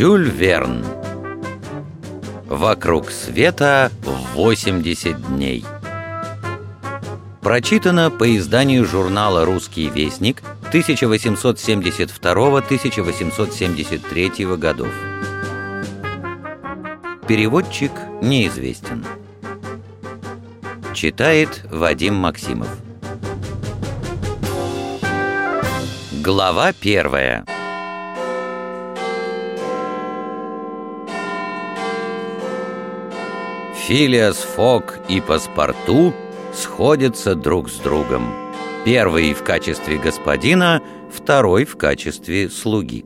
Жюль Верн. «Вокруг света в 80 дней». Прочитано по изданию журнала «Русский вестник» 1872-1873 годов. Переводчик неизвестен. Читает Вадим Максимов. Глава 1. Филиас Фок и Паспарту сходятся друг с другом. Первый в качестве господина, второй в качестве слуги.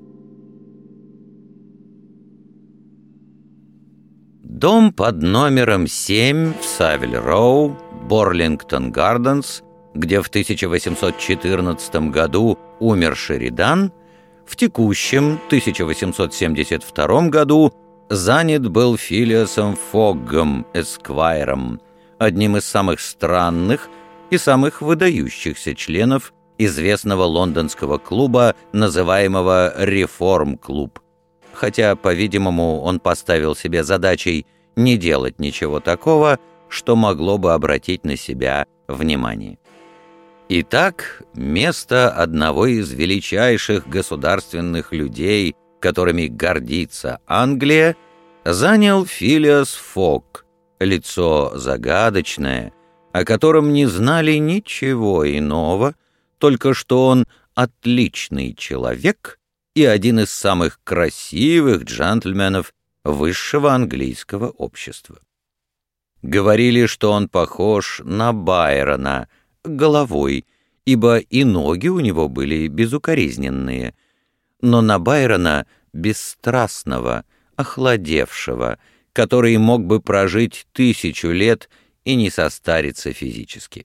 Дом под номером 7 в Савиль-Роу, Борлингтон-Гарденс, где в 1814 году умер Шеридан, в текущем 1872 году занят был Филиасом Фоггом, эсквайром, одним из самых странных и самых выдающихся членов известного лондонского клуба, называемого «Реформ-клуб», хотя, по-видимому, он поставил себе задачей не делать ничего такого, что могло бы обратить на себя внимание. Итак, место одного из величайших государственных людей, которыми гордится Англия, занял Филиас Фок, лицо загадочное, о котором не знали ничего иного, только что он отличный человек и один из самых красивых джентльменов высшего английского общества. Говорили, что он похож на Байрона головой, ибо и ноги у него были безукоризненные, но на Байрона бесстрастного, охладевшего, который мог бы прожить 1000 лет и не состариться физически.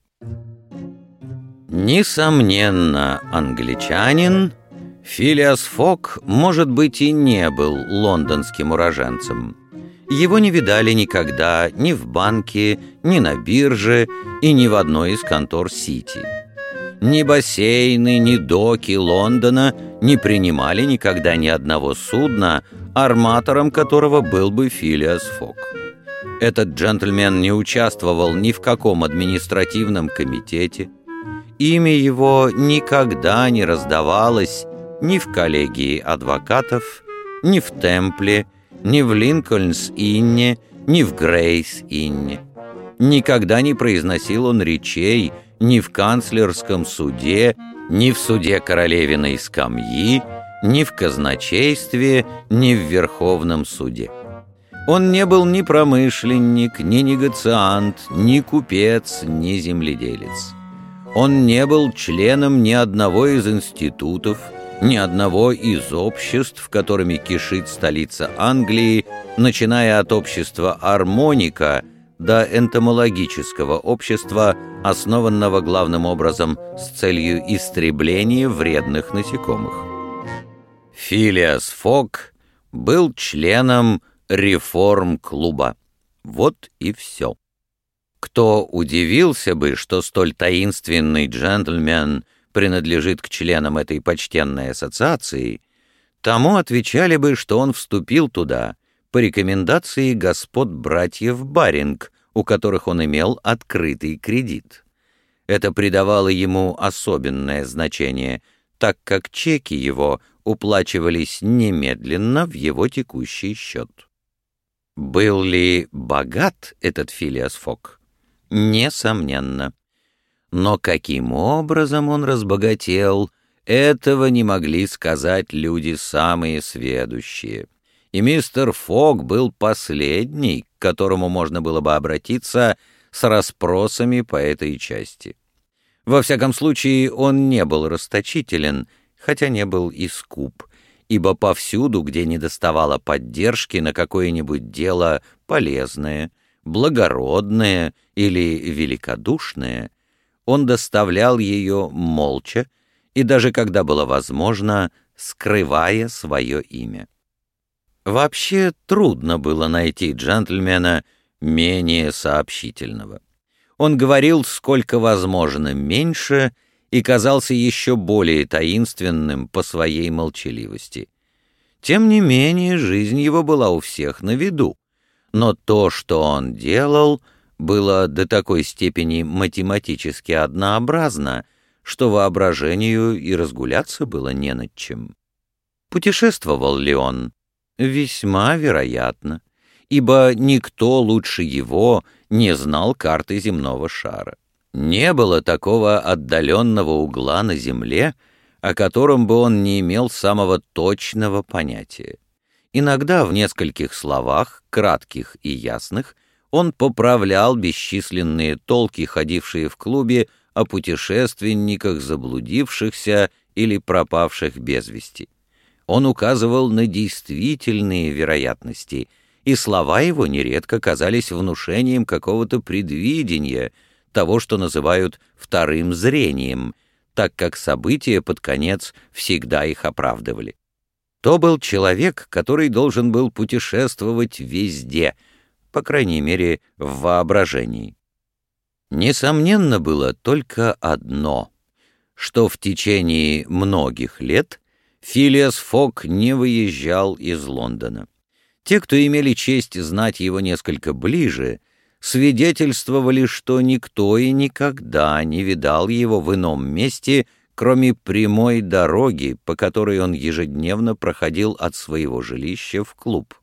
Несомненно, англичанин, Филиас Фок, может быть, и не был лондонским уроженцем. Его не видали никогда ни в банке, ни на бирже и ни в одной из контор Сити. Ни бассейны, ни доки Лондона не принимали никогда ни одного судна, арматором которого был бы Филиас Фок. Этот джентльмен не участвовал ни в каком административном комитете, имя его никогда не раздавалось ни в коллегии адвокатов, ни в Темпле, ни в Линкольнс-Инне, ни в Грейс-Инне. Никогда не произносил он речей ни в канцлерском суде, ни в суде королевиной скамьи, ни в казначействе, ни в Верховном суде. Он не был ни промышленник, ни негоциант, ни купец, ни земледелец. Он не был членом ни одного из институтов, ни одного из обществ, которыми кишит столица Англии, начиная от общества «Армоника» до энтомологического общества, основанного главным образом с целью истребления вредных насекомых. Филиас Фок был членом Реформ-клуба. Вот и все. Кто удивился бы, что столь таинственный джентльмен принадлежит к членам этой почтенной ассоциации, тому отвечали бы, что он вступил туда по рекомендации господ братьев Баринг, у которых он имел открытый кредит. Это придавало ему особенное значение, так как чеки его уплачивались немедленно в его текущий счет. Был ли богат этот Филиас Фок? Несомненно. Но каким образом он разбогател, этого не могли сказать люди самые сведущие. И мистер Фок был последний, к которому можно было бы обратиться с расспросами по этой части. Во всяком случае, он не был расточителен, хотя не был и скуп, ибо повсюду, где недоставало поддержки на какое-нибудь дело полезное, благородное или великодушное, он доставлял ее молча и даже, когда было возможно, скрывая свое имя. Вообще трудно было найти джентльмена менее сообщительного. Он говорил сколько возможно меньше и казался еще более таинственным по своей молчаливости. Тем не менее, жизнь его была у всех на виду. Но то, что он делал, было до такой степени математически однообразно, что воображению и разгуляться было не над чем. Путешествовал ли он? Весьма вероятно, ибо никто лучше его не знал карты земного шара. Не было такого отдаленного угла на Земле, о котором бы он не имел самого точного понятия. Иногда в нескольких словах, кратких и ясных, он поправлял бесчисленные толки, ходившие в клубе, о путешественниках, заблудившихся или пропавших без вести. Он указывал на действительные вероятности, и слова его нередко казались внушением какого-то предвидения, того, что называют «вторым зрением», так как события под конец всегда их оправдывали. То был человек, который должен был путешествовать везде, по крайней мере, в воображении. Несомненно было только одно, что в течение многих лет Филиас Фок не выезжал из Лондона. Те, кто имели честь знать его несколько ближе, свидетельствовали, что никто и никогда не видал его в ином месте, кроме прямой дороги, по которой он ежедневно проходил от своего жилища в клуб.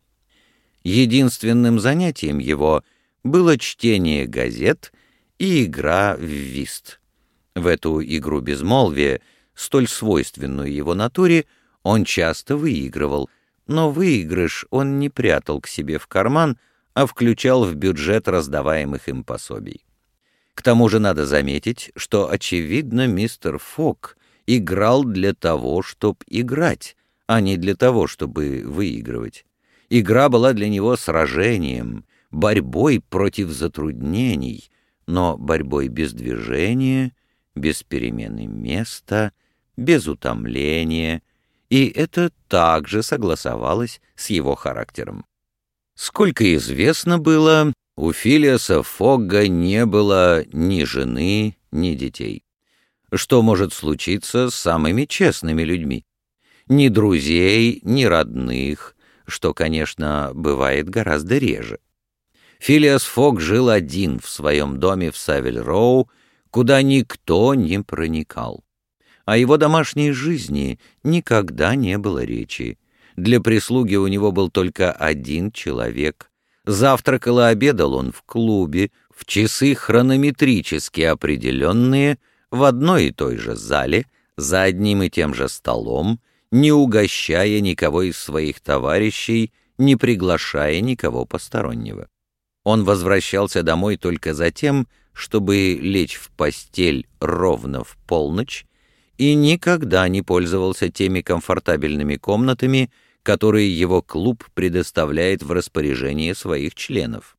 Единственным занятием его было чтение газет и игра в вист. В эту игру безмолвия, столь свойственную его натуре, он часто выигрывал, но выигрыш он не прятал к себе в карман, а включал в бюджет раздаваемых им пособий. К тому же надо заметить, что, очевидно, мистер Фок играл для того, чтобы играть, а не для того, чтобы выигрывать. Игра была для него сражением, борьбой против затруднений, но борьбой без движения, без перемены места, без утомления, и это также согласовалось с его характером. Сколько известно было, у Филиаса Фогга не было ни жены, ни детей. Что может случиться с самыми честными людьми? Ни друзей, ни родных, что, конечно, бывает гораздо реже. Филиас Фогг жил один в своем доме в Савиль-Роу, куда никто не проникал. О его домашней жизни никогда не было речи. Для прислуги у него был только один человек. Завтракал и обедал он в клубе, в часы хронометрически определенные, в одной и той же зале, за одним и тем же столом, не угощая никого из своих товарищей, не приглашая никого постороннего. Он возвращался домой только за тем, чтобы лечь в постель ровно в полночь, и никогда не пользовался теми комфортабельными комнатами, которые его клуб предоставляет в распоряжение своих членов.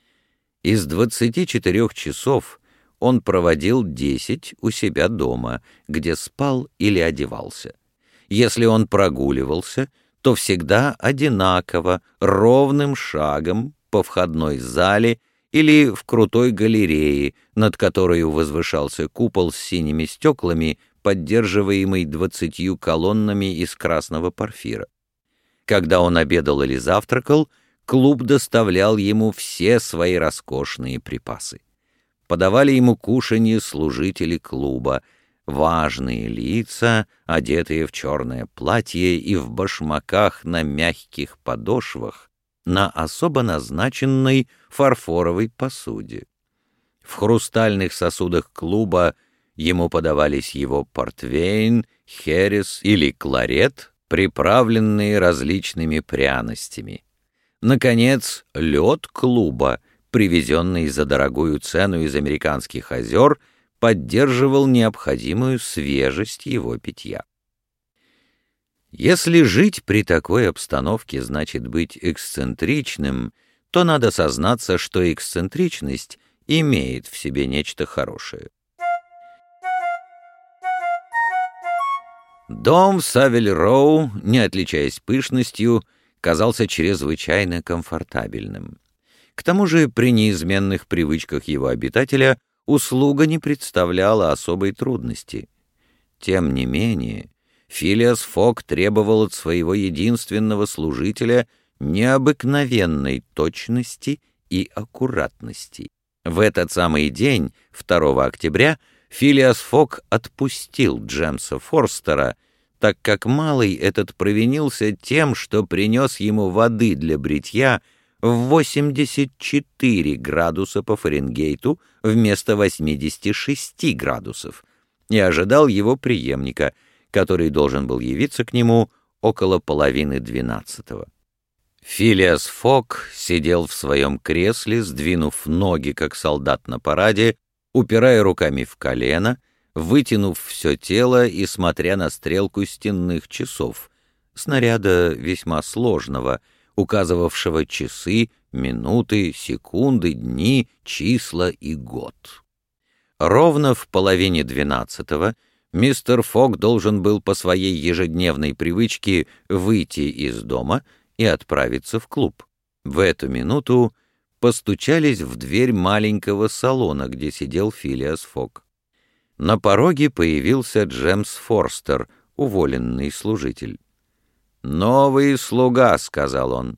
Из 24 часов он проводил 10 у себя дома, где спал или одевался. Если он прогуливался, то всегда одинаково, ровным шагом по входной зале или в крутой галерее, над которой возвышался купол с синими стеклами, поддерживаемый 20 колоннами из красного порфира. Когда он обедал или завтракал, клуб доставлял ему все свои роскошные припасы. Подавали ему кушанье служители клуба, важные лица, одетые в черное платье и в башмаках на мягких подошвах, на особо назначенной фарфоровой посуде. В хрустальных сосудах клуба ему подавались его портвейн, херес или кларет, приправленные различными пряностями. Наконец, лед клуба, привезенный за дорогую цену из американских озер, поддерживал необходимую свежесть его питья. Если жить при такой обстановке значит быть эксцентричным, то надо сознаться, что эксцентричность имеет в себе нечто хорошее. Дом в Савиль-Роу, не отличаясь пышностью, казался чрезвычайно комфортабельным. К тому же при неизменных привычках его обитателя услуга не представляла особой трудности. Тем не менее, Филиас Фок требовал от своего единственного служителя необыкновенной точности и аккуратности. В этот самый день, 2 октября, Филиас Фок отпустил Джемса Форстера, так как малый этот провинился тем, что принес ему воды для бритья в 84 градуса по Фаренгейту вместо 86 градусов, и ожидал его преемника, который должен был явиться к нему около 11:30. Филиас Фок сидел в своем кресле, сдвинув ноги, как солдат на параде, упирая руками в колено, вытянув все тело и смотря на стрелку стенных часов, снаряда весьма сложного, указывавшего часы, минуты, секунды, дни, числа и год. Ровно в 11:30 мистер Фок должен был по своей ежедневной привычке выйти из дома и отправиться в клуб. В эту минуту постучались в дверь маленького салона, где сидел Филиас Фок. На пороге появился Джемс Форстер, уволенный служитель. «Новый слуга», — сказал он.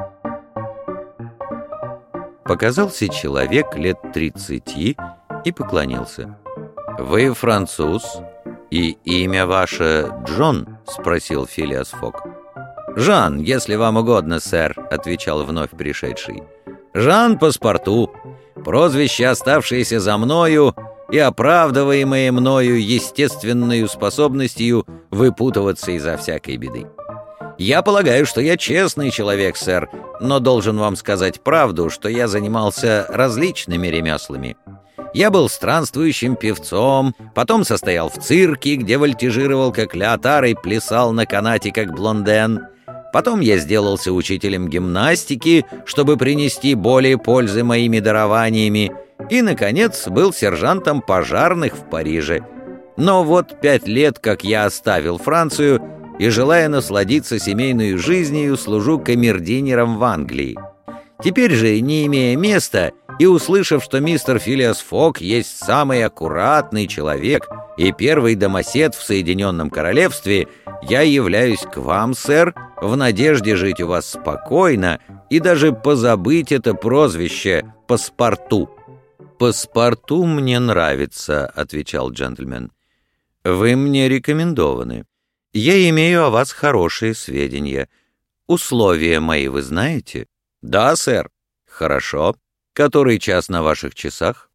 Показался человек лет 30 и поклонился. «Вы француз, и имя ваше Джон?» — спросил Филиас Фок. «Жан, если вам угодно, сэр», — отвечал вновь пришедший. «Жан паспорту, прозвище, оставшееся за мною и оправдываемое мною естественной способностью выпутываться изо всякой беды. Я полагаю, что я честный человек, сэр, но должен вам сказать правду, что я занимался различными ремеслами. Я был странствующим певцом, потом состоял в цирке, где вольтежировал как Леотар и плясал на канате как Блонден. Потом я сделался учителем гимнастики, чтобы принести более пользы моими дарованиями, и, наконец, был сержантом пожарных в Париже. Но вот 5 лет, как я оставил Францию, и, желая насладиться семейной жизнью, служу камердинером в Англии. Теперь же, не имея места, и услышав, что мистер Филиас Фок есть самый аккуратный человек и первый домосед в Соединенном Королевстве, я являюсь к вам, сэр, в надежде жить у вас спокойно и даже позабыть это прозвище «паспорту». «Паспорту мне нравится», — отвечал джентльмен. «Вы мне рекомендованы. Я имею о вас хорошие сведения. Условия мои вы знаете?» «Да, сэр». «Хорошо. Который час на ваших часах?»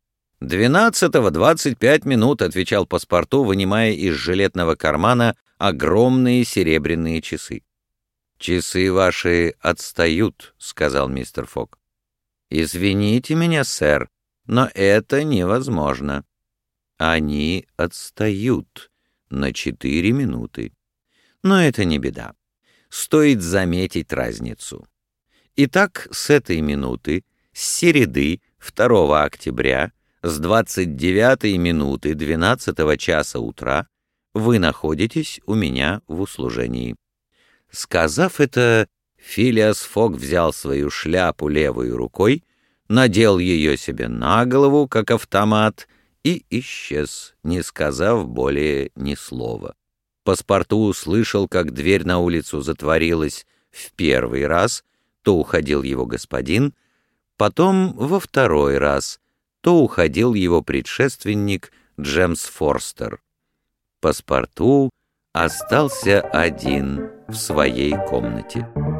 12:25, — отвечал паспорту, вынимая из жилетного кармана огромные серебряные часы. «Часы ваши отстают», — сказал мистер Фок. «Извините меня, сэр, но это невозможно. Они отстают на 4 минуты. Но это не беда. Стоит заметить разницу. Итак, с этой минуты, с середы 2 октября, с 29 минуты 12 часа утра вы находитесь у меня в услужении». Сказав это, Филиас Фок взял свою шляпу левой рукой, надел ее себе на голову, как автомат, и исчез, не сказав более ни слова. Паспорту услышал, как дверь на улицу затворилась в первый раз, то уходил его господин, потом во второй раз, то уходил его предшественник Джемс Форстер. Паспорту остался один в своей комнате.